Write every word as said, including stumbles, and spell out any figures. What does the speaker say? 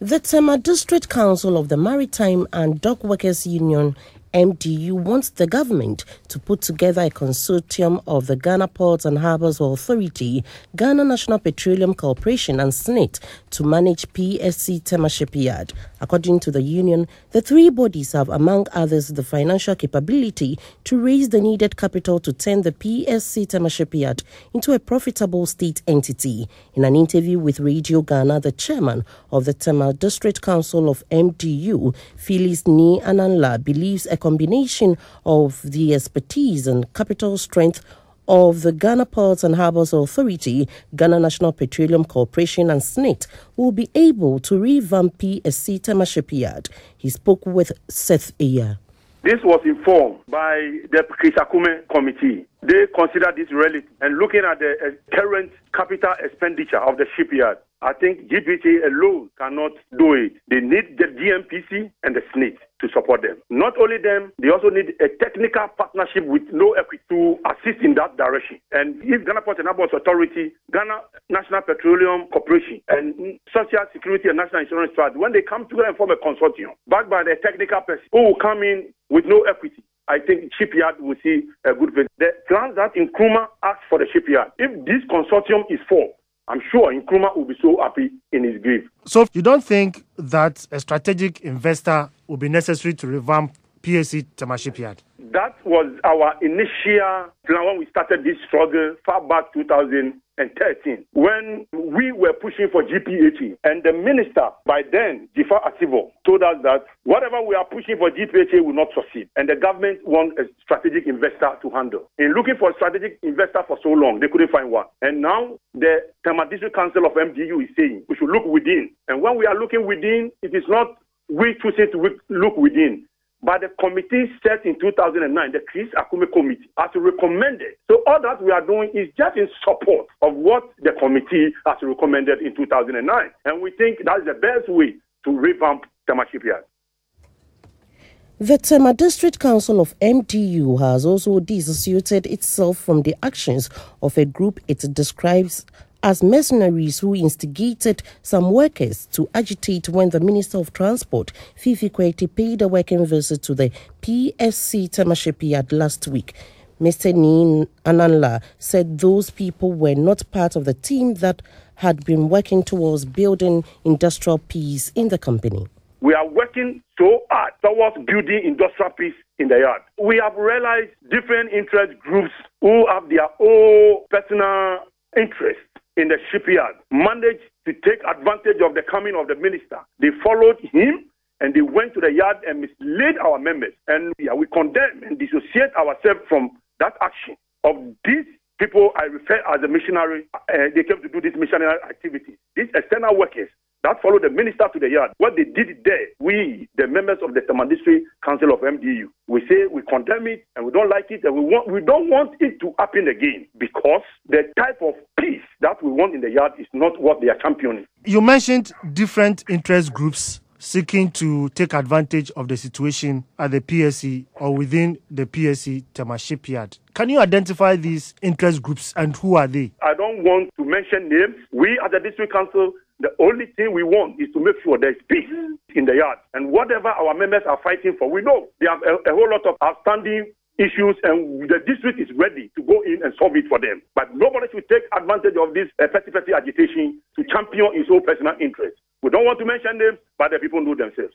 The Tema District Council of the Maritime and Dock Workers Union, M D U, wants the government to put together a consortium of the Ghana Ports and Harbours Authority, Ghana National Petroleum Corporation and S N I T to manage P S C Tema Shipyard. According to the union, the three bodies have, among others, the financial capability to raise the needed capital to turn the P S C Tema Shipyard into a profitable state entity. In an interview with Radio Ghana, the chairman of the Tema District Council of M D U, Phyllis Ni Ananla, believes a combination of the expertise and capital strength of the Ghana Ports and Harbours Authority, Ghana National Petroleum Corporation and S N I T will be able to revamp P S C Tema Shipyard. He spoke with Seth Eya. This was informed by the Chris Akume committee. They consider this relative and looking at the uh, current capital expenditure of the shipyard, I think G P H A alone cannot do it. They need the G M P C and the S N I T to support them. Not only them, they also need a technical partnership with no equity to assist in that direction. And if Ghana Ports and Harbours Authority, Ghana National Petroleum Corporation, and Social Security and National Insurance Trust, when they come together and form a consortium, backed by the technical person who will come in with no equity, I think shipyard will see a good fit. The plans that Nkrumah asked for the shipyard, if this consortium is formed, I'm sure Nkrumah will be so happy in his grave. So you don't think that a strategic investor will be necessary to revamp P S C Tema Shipyard? That was our initial plan when we started this struggle far back two thousand thirteen, when we were pushing for G P H A. And the minister, by then, Jifa Asivo, told us that whatever we are pushing for G P H A will not succeed. And the government wants a strategic investor to handle. In looking for a strategic investor for so long, they couldn't find one. And now the Tema District Council of M D U is saying we should look within. And when we are looking within, it is not we choosing to look within. But the committee set in two thousand nine, the Chris Akume committee, has recommended. So all that we are doing is just in support of what the committee has recommended in two thousand nine. And we think that's the best way to revamp Tema Shipyard. The Tema District Council of M D U has also disassociated itself from the actions of a group it describes as mercenaries who instigated some workers to agitate when the Minister of Transport, Fifi Kweti, paid a working visit to the P S C Tema Shipyard last week. Mister Nin Ananla said those people were not part of the team that had been working towards building industrial peace in the company. We are working so hard towards building industrial peace in the yard. We have realized different interest groups who have their own personal interests in the shipyard managed to take advantage of the coming of the minister. They followed him and they went to the yard and misled our members. And yeah, we condemn and dissociate ourselves from that action of these people I refer as a missionary. Uh, they came to do this missionary activity. These external workers that followed the minister to the yard. What they did there, we, the members of the Tema District Council of M D U, we say we condemn it and we don't like it and we want we don't want it to happen again because the type of peace that we want in the yard is not what they are championing. You mentioned different interest groups seeking to take advantage of the situation at the P S C or within the P S C Tema Shipyard. Can you identify these interest groups and who are they? I don't want to mention names. We at the District Council, the only thing we want is to make sure there's peace in the yard. And whatever our members are fighting for, we know they have a, a whole lot of outstanding issues and the district is ready to go in and solve it for them. But nobody should take advantage of this uh, petty petty agitation to champion his own personal interest. We don't want to mention them, but the people know themselves.